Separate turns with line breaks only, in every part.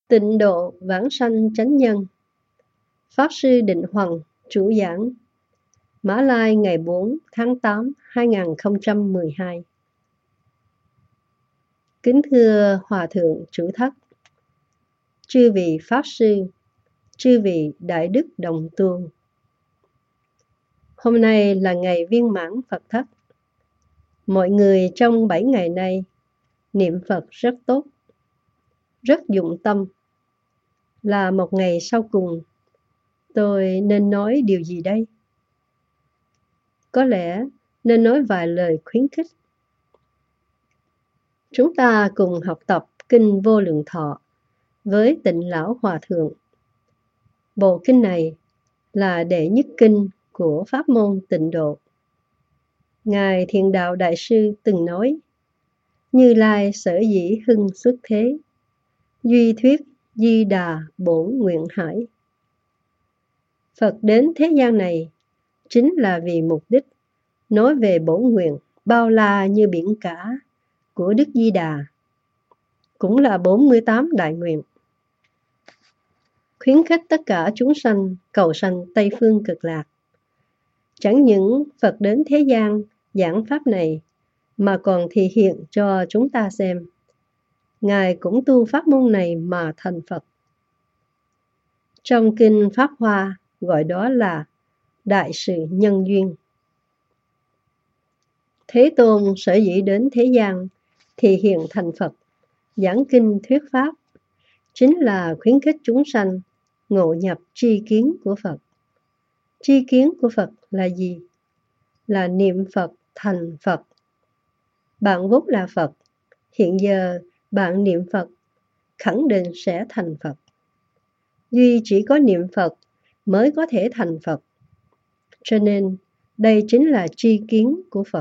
Tịnh độ vãng sanh chánh nhân. Pháp sư Định Hoằng chủ giảng. Mã Lai ngày 4 tháng 8 2012. Kính thưa Hòa Thượng Chủ Thất, chư vị Pháp sư, chư vị Đại Đức Đồng Tu. Hôm nay là ngày viên mãn Phật Thất. Mọi người trong 7 ngày nay niệm Phật rất tốt, rất dụng tâm. Là một ngày sau cùng, tôi nên nói điều gì đây? Có lẽ nên nói vài lời khuyến khích. Chúng ta cùng học tập Kinh Vô Lượng Thọ với Tịnh Lão Hòa Thượng. Bộ kinh này là đệ nhất kinh của pháp môn Tịnh Độ. Ngài Thiện Đạo Đại Sư từng nói: Như Lai sở dĩ hưng xuất thế, duy thuyết Di Đà bổn nguyện hải. Phật đến thế gian này chính là vì mục đích nói về bổn nguyện bao la như biển cả của Đức Di Đà, cũng là 48 đại nguyện. Khuyến khích tất cả chúng sanh cầu sanh Tây Phương Cực Lạc. Chẳng những Phật đến thế gian giảng pháp này, mà còn thị hiện cho chúng ta xem. Ngài cũng tu pháp môn này mà thành Phật. Trong kinh Pháp Hoa gọi đó là đại sự nhân duyên. Thế Tôn sở dĩ đến thế gian thì hiện thành Phật, giảng kinh thuyết pháp, chính là khuyến khích chúng sanh ngộ nhập tri kiến của Phật. Tri kiến của Phật là gì? Là niệm Phật thành Phật. Bạn vốn là Phật, hiện giờ bạn niệm Phật, khẳng định sẽ thành Phật. Duy chỉ có niệm Phật mới có thể thành Phật. Cho nên đây chính là tri kiến của Phật.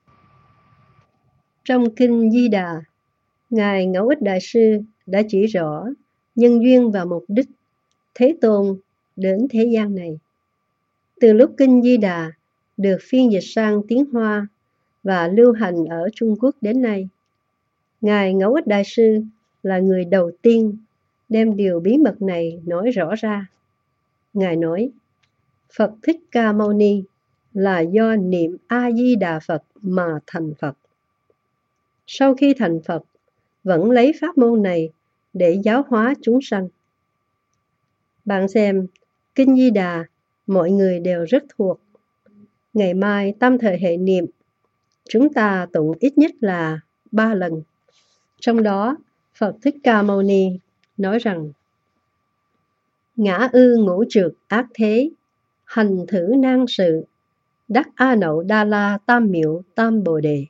Trong kinh Di Đà, Ngài Ngẫu Ích Đại Sư đã chỉ rõ nhân duyên và mục đích Thế Tôn đến thế gian này. Từ lúc kinh Di Đà được phiên dịch sang tiếng Hoa và lưu hành ở Trung Quốc đến nay, Ngài Ngẫu Ích Đại Sư là người đầu tiên đem điều bí mật này nói rõ ra. Ngài nói: Phật Thích Ca Mâu Ni là do niệm A-di-đà Phật mà thành Phật. Sau khi thành Phật, vẫn lấy pháp môn này để giáo hóa chúng sanh. Bạn xem, kinh Di Đà mọi người đều rất thuộc. Ngày mai tam thời hệ niệm, chúng ta tụng ít nhất là 3 lần. Trong đó, Phật Thích Ca Mâu Ni nói rằng: Ngã ư ngũ trược ác thế, hành thử nan sự, đắc A Nậu Đa La Tam Miệu Tam Bồ Đề.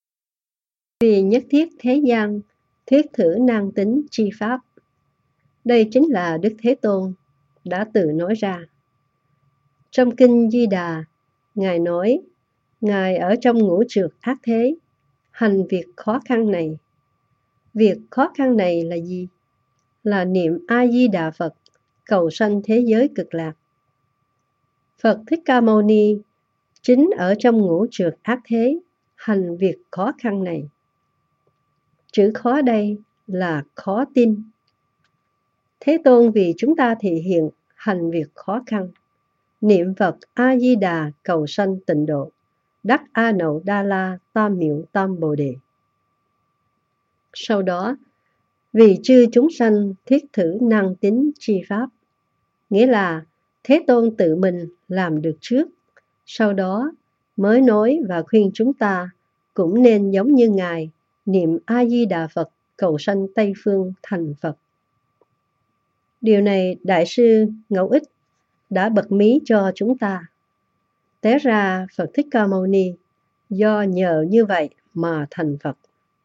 Vì nhất thiết thế gian, thuyết thử nan tính chi pháp. Đây chính là Đức Thế Tôn đã tự nói ra. Trong kinh Di Đà, Ngài nói, Ngài ở trong ngũ trược ác thế, hành việc khó khăn này. Việc khó khăn này là gì? Là niệm A-di-đà Phật, cầu sanh thế giới cực lạc. Phật Thích Ca Mâu Ni chính ở trong ngũ trược ác thế, hành việc khó khăn này. Chữ khó đây là khó tin. Thế Tôn vì chúng ta thể hiện hành việc khó khăn, niệm Phật A-di-đà cầu sanh tịnh độ, đắc A Nậu Đa La Tam Miệu Tam Bồ Đề. Sau đó, vì chư chúng sanh thiết thử năng tín chi pháp, nghĩa là Thế Tôn tự mình làm được trước, sau đó mới nói và khuyên chúng ta cũng nên giống như Ngài, niệm A-di-đà Phật cầu sanh Tây Phương thành Phật. Điều này Đại sư Ngẫu Ích đã bật mí cho chúng ta. Té ra Phật Thích Ca Mâu Ni do nhờ như vậy mà thành Phật.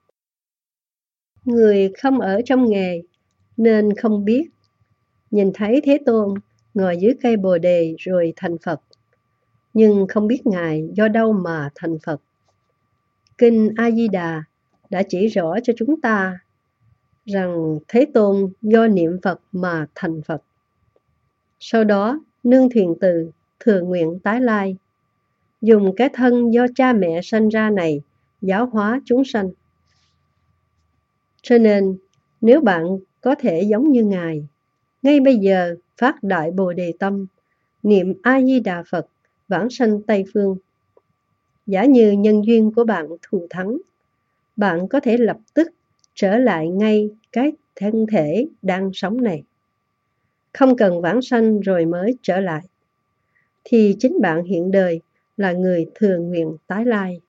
Người không ở trong nghề nên không biết. Nhìn thấy Thế Tôn ngồi dưới cây Bồ Đề rồi thành Phật, nhưng không biết Ngài do đâu mà thành Phật. Kinh A-di-đà đã chỉ rõ cho chúng ta rằng Thế Tôn do niệm Phật mà thành Phật. Sau đó nương thuyền từ thừa nguyện tái lai, dùng cái thân do cha mẹ sanh ra này giáo hóa chúng sanh. Cho nên Nếu bạn có thể giống như Ngài, ngay bây giờ phát đại Bồ Đề tâm, niệm A Di Đà Phật, vãng sanh Tây phương. Giả như nhân duyên của bạn thù thắng, bạn có thể lập tức trở lại ngay cái thân thể đang sống này, không cần vãng sanh rồi mới trở lại, thì chính bạn hiện đời là người thừa nguyện tái lai.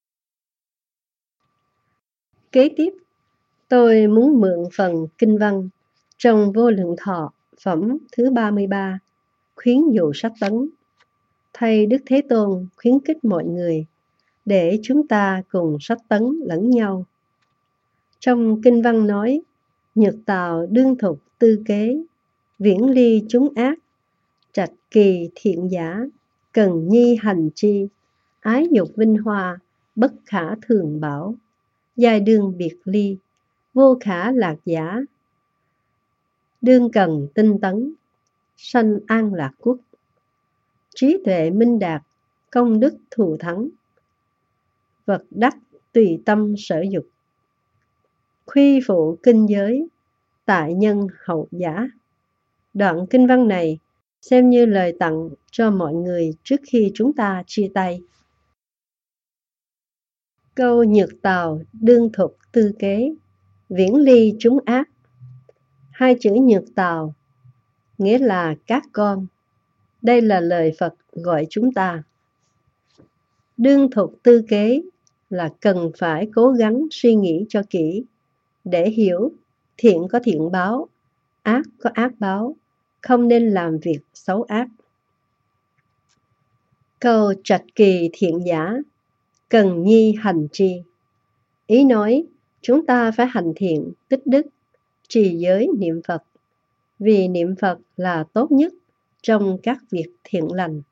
Kế tiếp, tôi muốn mượn phần kinh văn trong Vô Lượng Thọ phẩm thứ 33, khuyến dụ sách tấn, thay Đức Thế Tôn khuyến khích mọi người để chúng ta cùng sách tấn lẫn nhau. Trong kinh văn nói, nhược tào đương thục tư kế, viễn ly chúng ác, trạch kỳ thiện giả, cần nhi hành chi, ái dục vinh hoa, bất khả thường bảo, giai đương biệt ly, vô khả lạc giả, đương cần tinh tấn, sanh an lạc quốc, trí tuệ minh đạt, công đức thù thắng, vật đắc tùy tâm sở dục, khuy phụ kinh giới, tại nhân hậu giả. Đoạn kinh văn này xem như lời tặng cho mọi người trước khi chúng ta chia tay. Câu nhược tào đương thục tư kế, viễn ly chúng ác. Hai chữ nhược tào nghĩa là các con. Đây là lời Phật gọi chúng ta. Đương thục tư kế là cần phải cố gắng suy nghĩ cho kỹ để hiểu thiện có thiện báo, ác có ác báo, không nên làm việc xấu ác. Câu trạch kỳ thiện giả, cần nhi hành chi. Ý nói chúng ta phải hành thiện, tích đức, trì giới niệm Phật, vì niệm Phật là tốt nhất trong các việc thiện lành.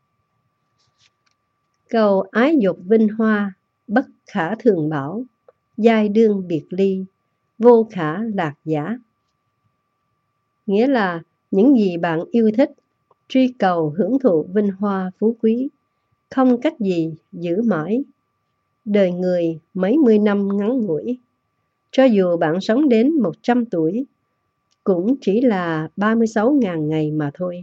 Câu ái dục vinh hoa, bất khả thường bảo, giai đương biệt ly, vô khả lạc giả. Nghĩa là những gì bạn yêu thích, truy cầu hưởng thụ vinh hoa phú quý, không cách gì giữ mãi. Đời người mấy mươi năm ngắn ngủi, cho dù bạn sống đến 100 tuổi, cũng chỉ là 36.000 ngày mà thôi.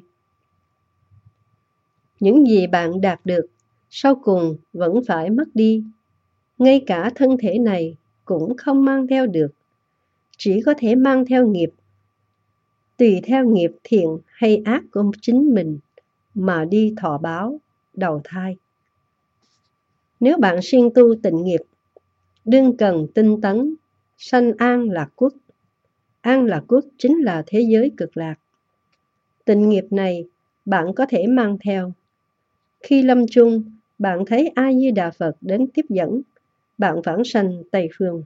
Những gì bạn đạt được, sau cùng vẫn phải mất đi. Ngay cả thân thể này cũng không mang theo được, chỉ có thể mang theo nghiệp. Tùy theo nghiệp thiện hay ác của chính mình mà đi thọ báo, đầu thai. Nếu bạn siêng tu tịnh nghiệp, đương cần tinh tấn, sanh an lạc quốc. An lạc quốc chính là thế giới cực lạc. Tịnh nghiệp này bạn có thể mang theo. Khi lâm chung, bạn thấy A Di Đà Phật đến tiếp dẫn, bạn vãng sanh Tây phương.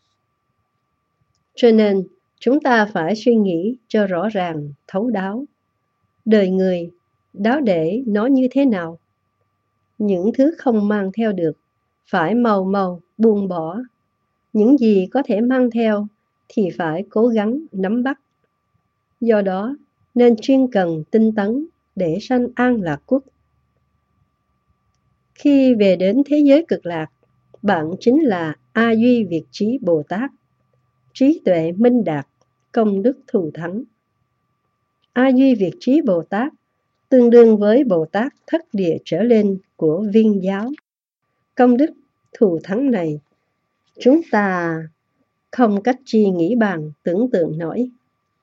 Cho nên, chúng ta phải suy nghĩ cho rõ ràng, thấu đáo. Đời người, đáo để nó như thế nào? Những thứ không mang theo được, phải mau mau buông bỏ. Những gì có thể mang theo, thì phải cố gắng nắm bắt. Do đó, nên chuyên cần tinh tấn để sanh an lạc quốc. Khi về đến thế giới cực lạc, bạn chính là A Duy Việt Trí Bồ Tát, trí tuệ minh đạt, công đức thù thắng. A Duy Việt Trí Bồ Tát tương đương với Bồ Tát thất địa trở lên của Viên giáo. Công đức thù thắng này, chúng ta không cách chi nghĩ bàn tưởng tượng nổi.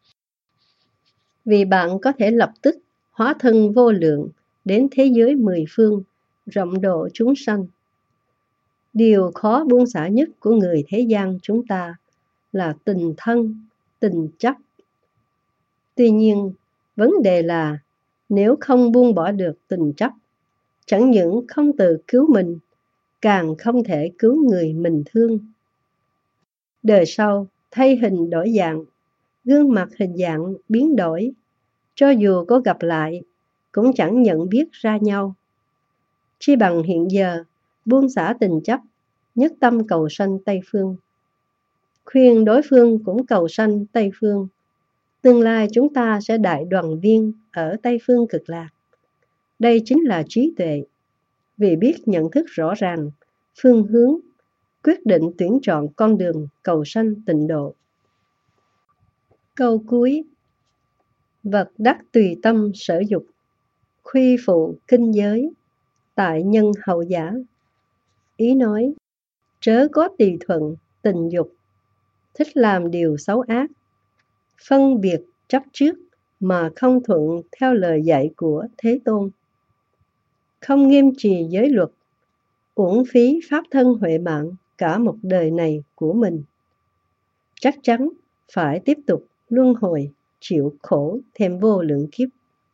Vì bạn có thể lập tức hóa thân vô lượng đến thế giới mười phương, rộng độ chúng sanh. Điều khó buông xả nhất của người thế gian chúng ta là tình thân, tình chấp. Tuy nhiên, vấn đề là nếu không buông bỏ được tình chấp, chẳng những không tự cứu mình, càng không thể cứu người mình thương. Đời sau thay hình đổi dạng, gương mặt hình dạng biến đổi, cho dù có gặp lại cũng chẳng nhận biết ra nhau. Chi bằng hiện giờ buông xả tình chấp, nhất tâm cầu sanh Tây phương. Khuyên đối phương cũng cầu sanh Tây phương. Tương lai chúng ta sẽ đại đoàn viên ở Tây phương cực lạc. Đây chính là trí tuệ, vì biết nhận thức rõ ràng, phương hướng, quyết định tuyển chọn con đường cầu sanh tịnh độ. Câu cuối: vật đắc tùy tâm sở dục, khuy phụ kinh giới, tại nhân hậu giả. Ý nói, chớ có tùy thuận tình dục, thích làm điều xấu ác, phân biệt chấp trước mà không thuận theo lời dạy của Thế Tôn. Không nghiêm trì giới luật, uổng phí pháp thân huệ mạng cả một đời này của mình. Chắc chắn phải tiếp tục luân hồi, chịu khổ thêm vô lượng kiếp.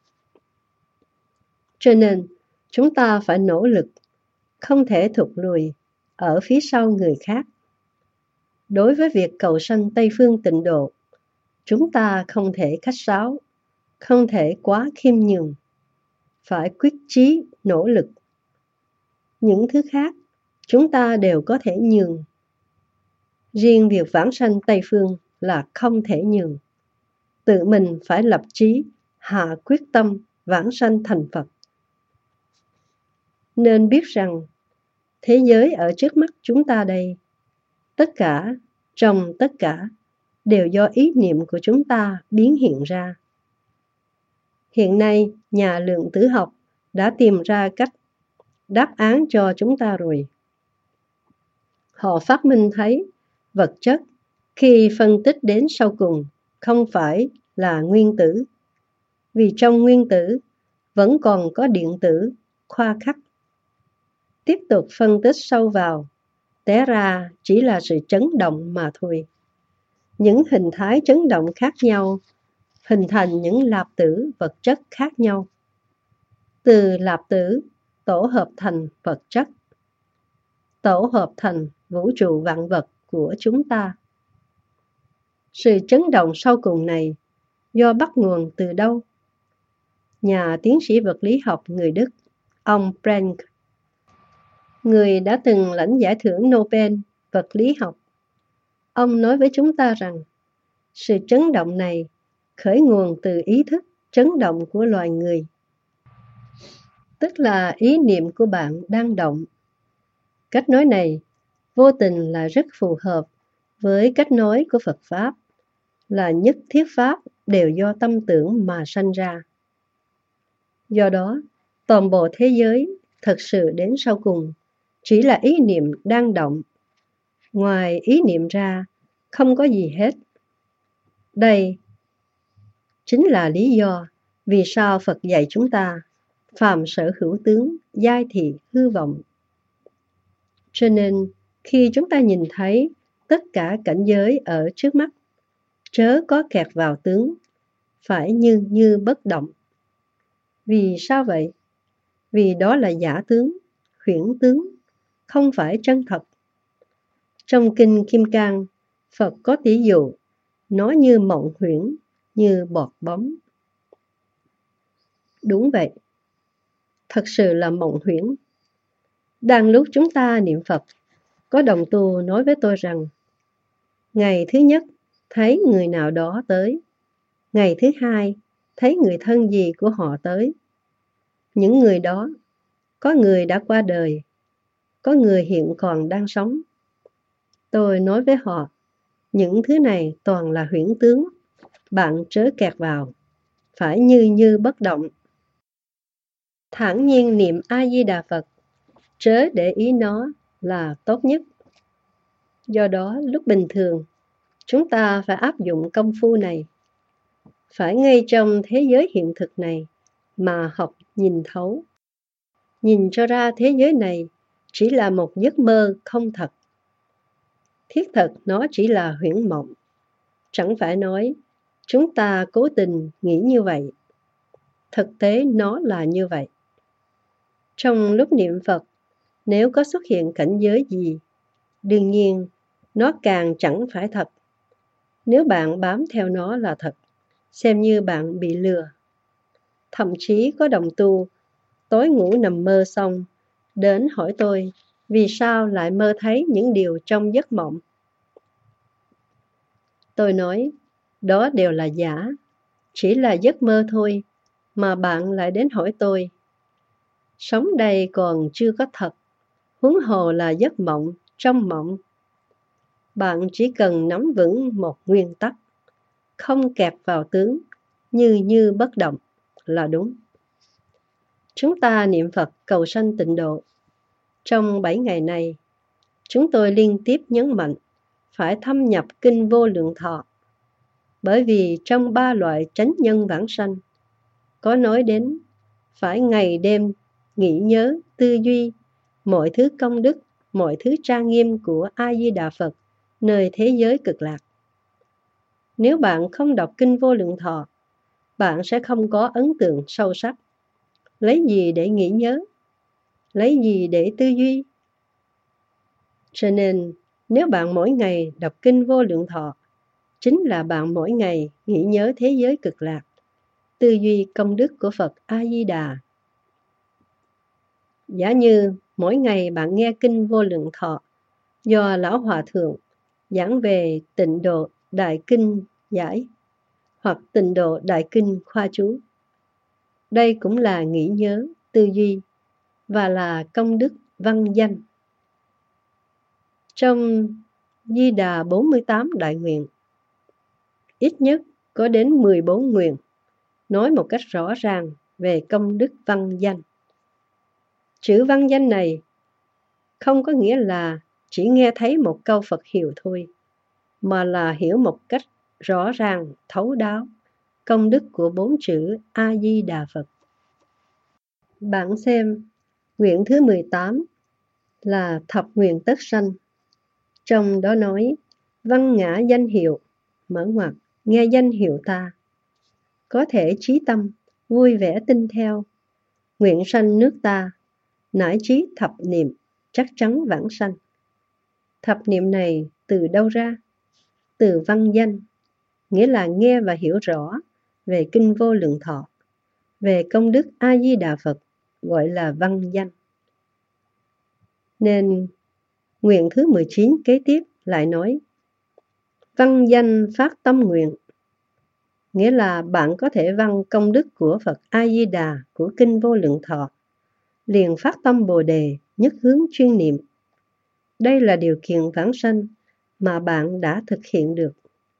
Cho nên, chúng ta phải nỗ lực, không thể thụt lùi ở phía sau người khác. Đối với việc cầu sanh Tây Phương Tịnh Độ, chúng ta không thể khách sáo, không thể quá khiêm nhường, phải quyết chí nỗ lực. Những thứ khác, chúng ta đều có thể nhường. Riêng việc vãng sanh Tây Phương là không thể nhường. Tự mình phải lập chí, hạ quyết tâm vãng sanh thành Phật. Nên biết rằng, thế giới ở trước mắt chúng ta đây, tất cả, trong tất cả, đều do ý niệm của chúng ta biến hiện ra. Hiện nay, nhà lượng tử học đã tìm ra cách đáp án cho chúng ta rồi. Họ phát minh thấy vật chất khi phân tích đến sau cùng không phải là nguyên tử, vì trong nguyên tử vẫn còn có điện tử, khoa khắc. Tiếp tục phân tích sâu vào, té ra chỉ là sự chấn động mà thôi. Những hình thái chấn động khác nhau hình thành những lạp tử vật chất khác nhau. Từ lạp tử tổ hợp thành vật chất, tổ hợp thành vũ trụ vạn vật của chúng ta. Sự chấn động sau cùng này do bắt nguồn từ đâu? Nhà tiến sĩ vật lý học người Đức, ông Planck, người đã từng lãnh giải thưởng Nobel vật lý học, ông nói với chúng ta rằng sự chấn động này khởi nguồn từ ý thức chấn động của loài người, tức là ý niệm của bạn đang động. Cách nói này vô tình là rất phù hợp với cách nói của Phật Pháp, là nhất thiết Pháp đều do tâm tưởng mà sanh ra. Do đó, toàn bộ thế giới thật sự đến sau cùng chỉ là ý niệm đang động. Ngoài ý niệm ra, không có gì hết. Đây chính là lý do vì sao Phật dạy chúng ta phàm sở hữu tướng, giai thị hư vọng. Cho nên, khi chúng ta nhìn thấy tất cả cảnh giới ở trước mắt, chớ có kẹt vào tướng, phải như bất động. Vì sao vậy? Vì đó là giả tướng, huyễn tướng, không phải chân thật. Trong Kinh Kim Cang, Phật có tỷ dụ, nó như mộng huyễn, như bọt bóng. Đúng vậy, thật sự là mộng huyễn. Đang lúc chúng ta niệm Phật, có đồng tu nói với tôi rằng, ngày thứ nhất thấy người nào đó tới, ngày thứ hai thấy người thân gì của họ tới. Những người đó, có người đã qua đời, có người hiện còn đang sống. Tôi nói với họ, những thứ này toàn là huyễn tướng, bạn chớ kẹt vào, phải như bất động. Thản nhiên niệm A-di-đà Phật, chớ để ý nó là tốt nhất. Do đó, lúc bình thường, chúng ta phải áp dụng công phu này, phải ngay trong thế giới hiện thực này mà học nhìn thấu. Nhìn cho ra thế giới này chỉ là một giấc mơ không thật. Thiết thật nó chỉ là huyễn mộng. Chẳng phải nói chúng ta cố tình nghĩ như vậy. Thực tế nó là như vậy. Trong lúc niệm Phật, nếu có xuất hiện cảnh giới gì, đương nhiên nó càng chẳng phải thật. Nếu bạn bám theo nó là thật, xem như bạn bị lừa. Thậm chí có đồng tu tối ngủ nằm mơ xong đến hỏi tôi vì sao lại mơ thấy những điều trong giấc mộng. Tôi nói đó đều là giả, chỉ là giấc mơ thôi, mà bạn lại đến hỏi tôi. Sống đây còn chưa có thật, huống hồ là giấc mộng, trong mộng. Bạn chỉ cần nắm vững một nguyên tắc, không kẹt vào tướng, như bất động là đúng. Chúng ta niệm Phật cầu sanh tịnh độ. Trong 7 ngày này, chúng tôi liên tiếp nhấn mạnh phải thâm nhập Kinh Vô Lượng Thọ, bởi vì trong 3 loại chánh nhân vãng sanh có nói đến phải ngày đêm nghĩ nhớ, tư duy mọi thứ công đức, mọi thứ trang nghiêm của A Di Đà Phật nơi thế giới cực lạc. Nếu bạn không đọc Kinh Vô Lượng Thọ, bạn sẽ không có ấn tượng sâu sắc. Lấy gì để nghĩ nhớ? Lấy gì để tư duy? Cho nên, nếu bạn mỗi ngày đọc Kinh Vô Lượng Thọ, chính là bạn mỗi ngày nghĩ nhớ thế giới cực lạc, tư duy công đức của Phật A Di Đà. Giả như mỗi ngày bạn nghe Kinh Vô Lượng Thọ do Lão Hòa Thượng giảng về Tịnh Độ Đại Kinh giải hoặc Tịnh Độ Đại Kinh khoa chú, đây cũng là nghĩ nhớ, tư duy và là công đức văn danh. Trong Di Đà 48 đại nguyện, ít nhất có đến 14 nguyện nói một cách rõ ràng về công đức văn danh. Chữ văn danh này không có nghĩa là chỉ nghe thấy một câu Phật hiệu thôi, mà là hiểu một cách rõ ràng, thấu đáo công đức của 4 chữ A Di Đà Phật. Bạn xem, nguyện thứ 18 là thập nguyện tất sanh. Trong đó nói, văn ngã danh hiệu, mở ngoặc, nghe danh hiệu ta, có thể trí tâm, vui vẻ tin theo, nguyện sanh nước ta, nải trí thập niệm, chắc chắn vãng sanh. Thập niệm này từ đâu ra? Từ văn danh, nghĩa là nghe và hiểu rõ về Kinh Vô Lượng Thọ, về công đức A Di Đà Phật, gọi là văn danh. Nên nguyện thứ 19 kế tiếp lại nói, văn danh phát tâm nguyện, nghĩa là bạn có thể văn công đức của Phật A Di Đà, của Kinh Vô Lượng Thọ, liền phát tâm Bồ Đề, nhất hướng chuyên niệm. Đây là điều kiện vãng sanh mà bạn đã thực hiện được.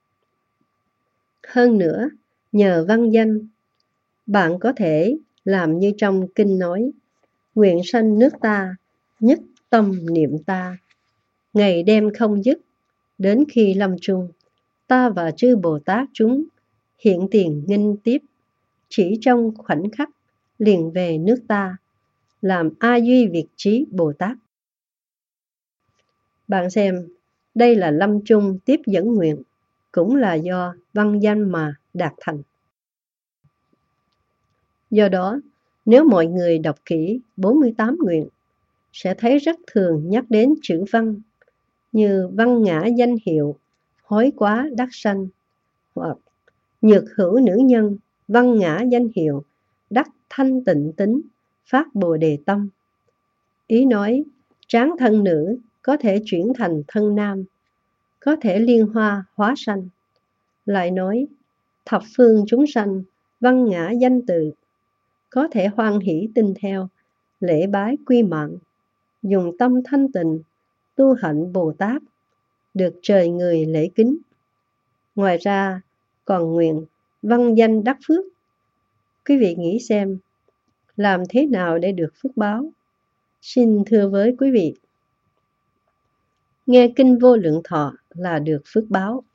Hơn nữa, nhờ văn danh, bạn có thể làm như trong kinh nói, nguyện sanh nước ta, nhất tâm niệm ta, ngày đêm không dứt, đến khi lâm chung, ta và chư Bồ Tát chúng hiện tiền nghinh tiếp, chỉ trong khoảnh khắc liền về nước ta, làm A Duy Việt Trí Bồ Tát. Bạn xem, đây là lâm chung tiếp dẫn nguyện, cũng là do văn danh mà đạt thành. Do đó, nếu mọi người đọc kỹ 48 nguyện, sẽ thấy rất thường nhắc đến chữ văn, như văn ngã danh hiệu, hối quá đắc sanh, hoặc nhược hữu nữ nhân, văn ngã danh hiệu, đắc thanh tịnh tính, phát bồ đề tâm. Ý nói, tráng thân nữ có thể chuyển thành thân nam, có thể liên hoa hóa sanh. Lại nói, thập phương chúng sanh, văn ngã danh tự, có thể hoan hỷ tin theo, lễ bái quy mạng, dùng tâm thanh tịnh, tu hạnh Bồ Tát, được trời người lễ kính. Ngoài ra, còn nguyện văn danh đắc phước. Quý vị nghĩ xem, làm thế nào để được phước báo? Xin thưa với quý vị, nghe Kinh Vô Lượng Thọ là được phước báo.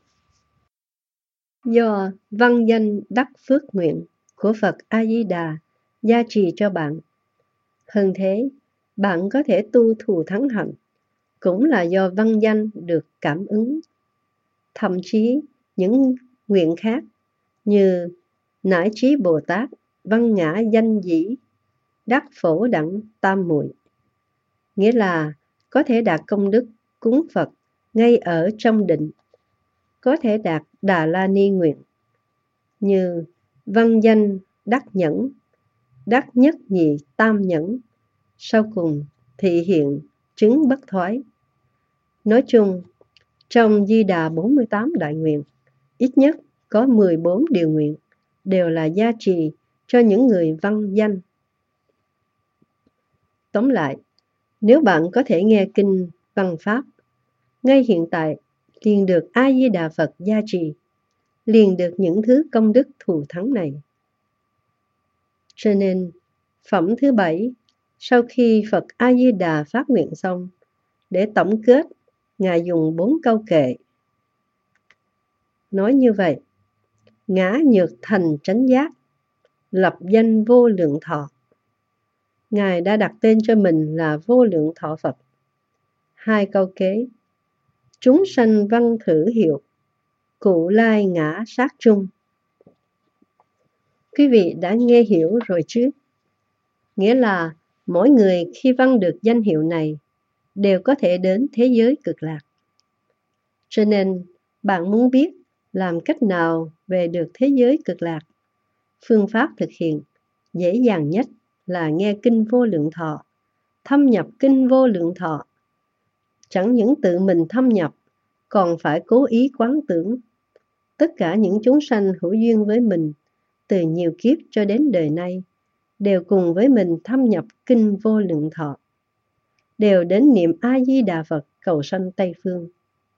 Do văn danh đắc phước nguyện của Phật A Di Đà gia trì cho bạn. Hơn thế, bạn có thể tu thù thắng hạnh, cũng là do văn danh được cảm ứng. Thậm chí những nguyện khác như nải trí Bồ Tát, văn ngã danh dĩ, đắc phổ đẳng tam muội, nghĩa là có thể đạt công đức cúng Phật ngay ở trong định, có thể đạt Đà La Ni nguyện, như văn danh đắc nhẫn, đắc nhất nhị tam nhẫn, sau cùng thị hiện chứng bất thoái. Nói chung, trong Di Đà 48 đại nguyện, ít nhất có 14 điều nguyện đều là gia trì cho những người văn danh. Tóm lại, nếu bạn có thể nghe kinh văn pháp, ngay hiện tại liền được A Di Đà Phật gia trì, liền được những thứ công đức thù thắng này. Cho nên, phẩm thứ 7, sau khi Phật A-di-đà phát nguyện xong, để tổng kết, Ngài dùng 4 câu kệ. Nói như vậy: ngã nhược thành chánh giác, lập danh vô lượng thọ. Ngài đã đặt tên cho mình là Vô Lượng Thọ Phật. 2 câu kế: chúng sanh văn thử hiệu, cụ lai ngã sát chung. Quý vị đã nghe hiểu rồi chứ? Nghĩa là mỗi người khi văn được danh hiệu này đều có thể đến thế giới cực lạc. Cho nên, bạn muốn biết làm cách nào về được thế giới cực lạc? Phương pháp thực hiện dễ dàng nhất là nghe Kinh Vô Lượng Thọ, thâm nhập Kinh Vô Lượng Thọ. Chẳng những tự mình thâm nhập, còn phải cố ý quán tưởng. Tất cả những chúng sanh hữu duyên với mình, từ nhiều kiếp cho đến đời nay, đều cùng với mình thâm nhập Kinh Vô Lượng Thọ, đều đến niệm A-di-đà Phật cầu sanh Tây Phương.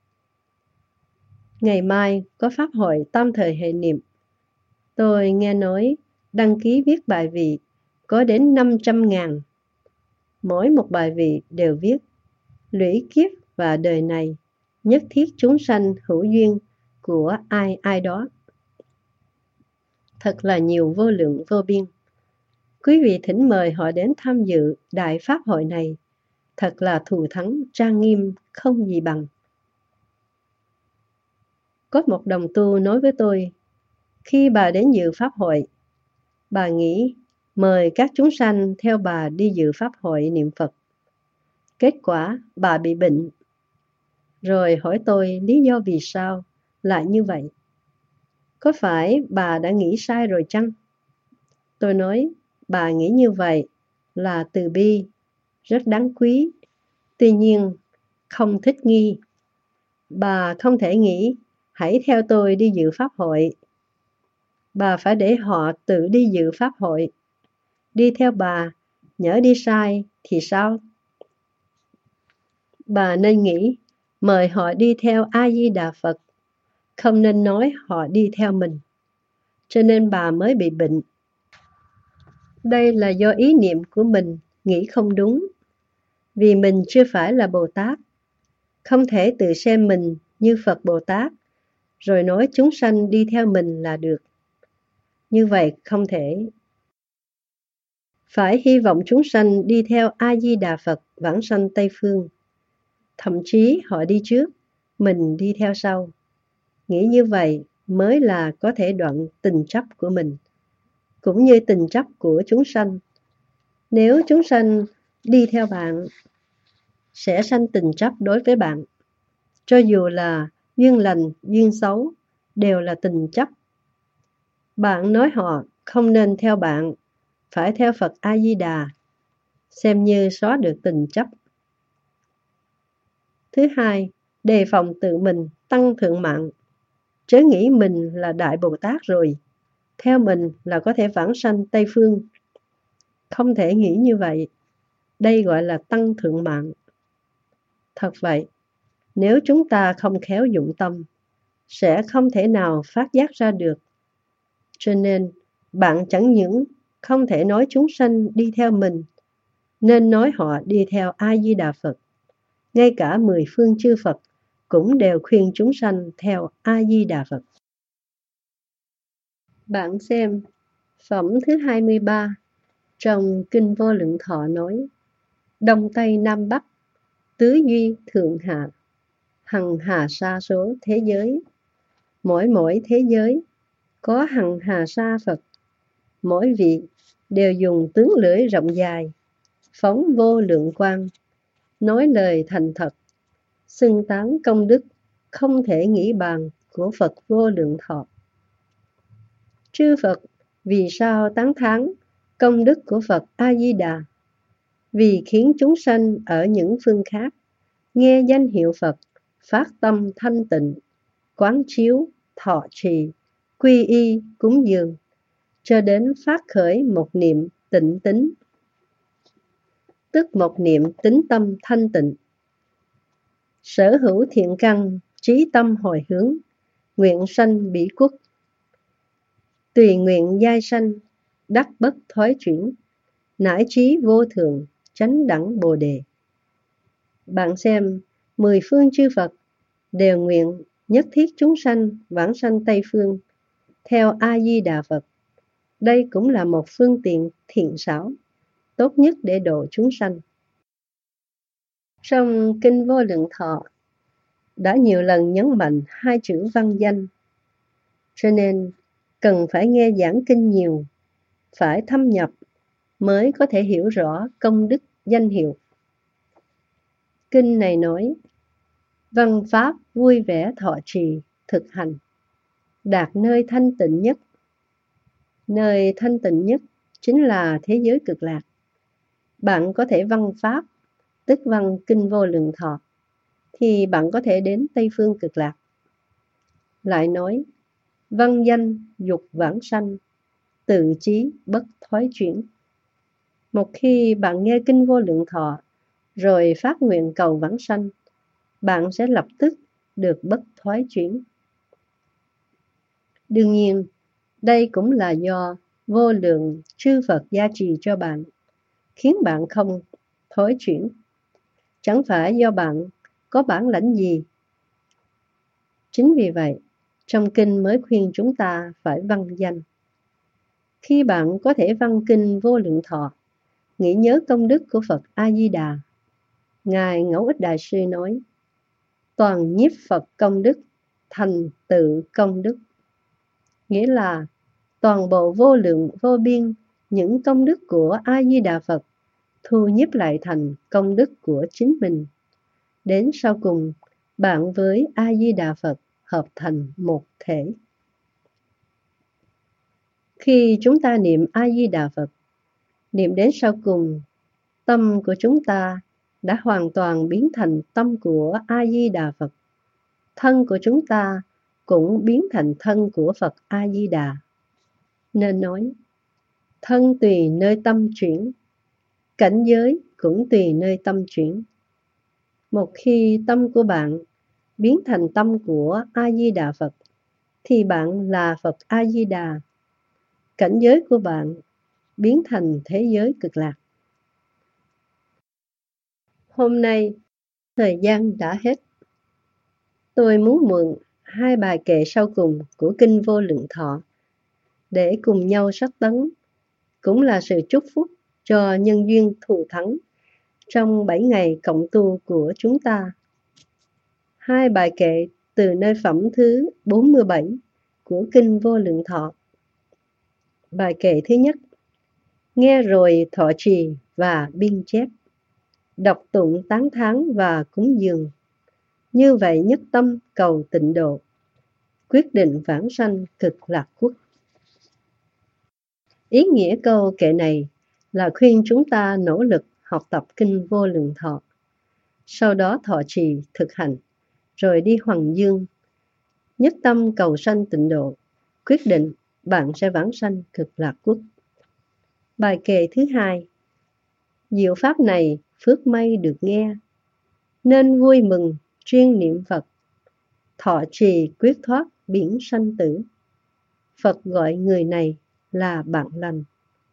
Ngày mai có pháp hội tam thời hệ niệm. Tôi nghe nói đăng ký viết bài vị có đến 500.000. Mỗi một bài vị đều viết lũy kiếp và đời này, nhất thiết chúng sanh hữu duyên của ai ai đó. Thật là nhiều vô lượng vô biên. Quý vị thỉnh mời họ đến tham dự đại pháp hội này, thật là thù thắng trang nghiêm không gì bằng. Có một đồng tu nói với tôi, khi bà đến dự pháp hội, bà nghĩ mời các chúng sanh theo bà đi dự pháp hội niệm Phật. Kết quả bà bị bệnh. Rồi hỏi tôi lý do vì sao lại như vậy. Có phải bà đã nghĩ sai rồi chăng? Tôi nói, bà nghĩ như vậy là từ bi, rất đáng quý. Tuy nhiên, không thích nghi. Bà không thể nghĩ, hãy theo tôi đi dự pháp hội. Bà phải để họ tự đi dự pháp hội. Đi theo bà, nhỡ đi sai thì sao? Bà nên nghĩ, mời họ đi theo A-di-đà Phật, không nên nói họ đi theo mình. Cho nên bà mới bị bệnh. Đây là do ý niệm của mình nghĩ không đúng. Vì mình chưa phải là Bồ Tát, không thể tự xem mình như Phật Bồ Tát, rồi nói chúng sanh đi theo mình là được. Như vậy không thể. Phải hy vọng chúng sanh đi theo A-di-đà Phật vãng sanh Tây Phương. Thậm chí họ đi trước, mình đi theo sau. Nghĩ như vậy mới là có thể đoạn tình chấp của mình, cũng như tình chấp của chúng sanh. Nếu chúng sanh đi theo bạn, sẽ sanh tình chấp đối với bạn. Cho dù là duyên lành, duyên xấu, đều là tình chấp. Bạn nói họ không nên theo bạn, phải theo Phật A-di-đà, xem như xóa được tình chấp. Thứ hai, đề phòng tự mình tăng thượng mạng. Chớ nghĩ mình là Đại Bồ Tát rồi, theo mình là có thể vãng sanh Tây Phương. Không thể nghĩ như vậy. Đây gọi là tăng thượng mạng. Thật vậy, nếu chúng ta không khéo dụng tâm, sẽ không thể nào phát giác ra được. Cho nên, bạn chẳng những không thể nói chúng sanh đi theo mình, nên nói họ đi theo A-di-đà Phật. Ngay cả 10 phương chư Phật cũng đều khuyên chúng sanh theo A-di-đà Phật. Bạn xem, phẩm thứ 23 trong Kinh Vô Lượng Thọ nói: Đông Tây Nam Bắc, tứ duy thượng hạ, hằng hà sa số thế giới. Mỗi thế giới có hằng hà sa Phật, mỗi vị đều dùng tướng lưỡi rộng dài, phóng vô lượng quang, nói lời thành thật, xưng tán công đức không thể nghĩ bàn của Phật Vô Lượng Thọ. Chư Phật vì sao tán thán công đức của Phật A-di-đà? Vì khiến chúng sanh ở những phương khác nghe danh hiệu Phật, phát tâm thanh tịnh, quán chiếu, thọ trì, quy y, cúng dường, cho đến phát khởi một niệm tịnh tính, tức một niệm tính tâm thanh tịnh. Sở hữu thiện căn, trí tâm hồi hướng, nguyện sanh bỉ quốc. Tùy nguyện giai sanh, đắc bất thoái chuyển, nải trí vô thường, chánh đẳng Bồ đề. Bạn xem, 10 phương chư Phật đều nguyện nhất thiết chúng sanh vãng sanh Tây phương theo A Di Đà Phật. Đây cũng là một phương tiện thiện xảo tốt nhất để độ chúng sanh. Trong Kinh Vô Lượng Thọ đã nhiều lần nhấn mạnh hai chữ văn danh, cho nên cần phải nghe giảng kinh nhiều, phải thâm nhập mới có thể hiểu rõ công đức danh hiệu. Kinh này nói, văn pháp vui vẻ thọ trì, thực hành, đạt nơi thanh tịnh nhất. Nơi thanh tịnh nhất chính là thế giới cực lạc. Bạn có thể văn pháp, tức văn Kinh Vô Lượng Thọ, thì bạn có thể đến Tây phương cực lạc. Lại nói, văn danh dục vãng sanh, tự chí bất thoái chuyển. Một khi bạn nghe Kinh Vô Lượng Thọ rồi phát nguyện cầu vãng sanh, bạn sẽ lập tức được bất thoái chuyển. Đương nhiên, đây cũng là do vô lượng chư Phật gia trì cho bạn, khiến bạn không thoái chuyển. Chẳng phải do bạn có bản lãnh gì. Chính vì vậy, trong kinh mới khuyên chúng ta phải văn danh. Khi bạn có thể văn Kinh Vô Lượng Thọ, nghĩ nhớ công đức của Phật A-di-đà, Ngài Ngẫu Ích Đại Sư nói, toàn nhiếp Phật công đức, thành tựu công đức. Nghĩa là toàn bộ vô lượng vô biên những công đức của A-di-đà Phật thu nhiếp lại thành công đức của chính mình. Đến sau cùng, bạn với A-di-đà Phật hợp thành một thể. Khi chúng ta niệm A-di-đà Phật, niệm đến sau cùng, tâm của chúng ta đã hoàn toàn biến thành tâm của A-di-đà Phật. Thân của chúng ta cũng biến thành thân của Phật A-di-đà. Nên nói, thân tùy nơi tâm chuyển, cảnh giới cũng tùy nơi tâm chuyển. Một khi tâm của bạn biến thành tâm của A-di-đà Phật, thì bạn là Phật A-di-đà. Cảnh giới của bạn biến thành thế giới cực lạc. Hôm nay, thời gian đã hết. Tôi muốn mượn hai bài kệ sau cùng của Kinh Vô Lượng Thọ để cùng nhau sách tấn, cũng là sự chúc phúc cho nhân duyên thù thắng trong 7 ngày cộng tu của chúng ta. Hai bài kệ từ nơi phẩm thứ 47 của Kinh Vô Lượng Thọ. Bài kệ thứ nhất, nghe rồi thọ trì và biên chép, đọc tụng tán thán và cúng dường. Như vậy nhất tâm cầu tịnh độ, quyết định vãng sanh cực lạc quốc. Ý nghĩa câu kệ này là khuyên chúng ta nỗ lực học tập Kinh Vô Lượng Thọ, sau đó thọ trì thực hành, rồi đi hoằng dương, nhất tâm cầu sanh tịnh độ, quyết định bạn sẽ vãng sanh cực lạc quốc. Bài kệ thứ hai, diệu pháp này phước may được nghe, nên vui mừng chuyên niệm Phật, thọ trì quyết thoát biển sanh tử. Phật gọi người này là bạn lành.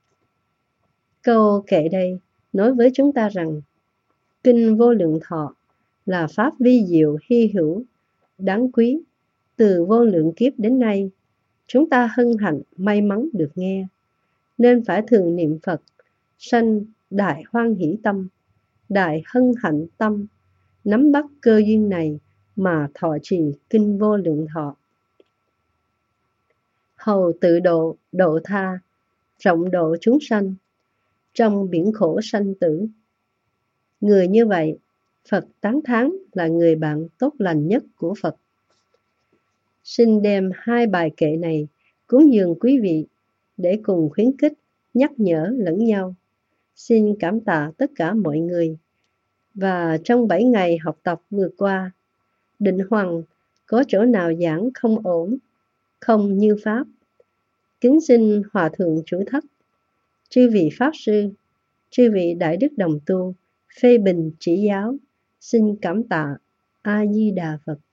Câu kệ đây nói với chúng ta rằng Kinh Vô Lượng Thọ là pháp vi diệu hy hữu, đáng quý. Từ vô lượng kiếp đến nay, chúng ta hân hạnh may mắn được nghe, nên phải thường niệm Phật, sanh đại hoan hỷ tâm, đại hân hạnh tâm, nắm bắt cơ duyên này mà thọ trì Kinh Vô Lượng Thọ. Hầu tự độ, độ tha, rộng độ chúng sanh, trong biển khổ sanh tử. Người như vậy, Phật tán thán là người bạn tốt lành nhất của Phật. Xin đem hai bài kệ này cúng dường quý vị để cùng khuyến khích, nhắc nhở lẫn nhau. Xin cảm tạ tất cả mọi người. Và trong 7 ngày học tập vừa qua, Định Hoằng có chỗ nào giảng không ổn, không như pháp, kính xin Hòa Thượng Chủ Thất, chư vị Pháp Sư, chư vị Đại Đức Đồng Tu phê bình chỉ giáo. Xin cảm tạ. A Di Đà Phật.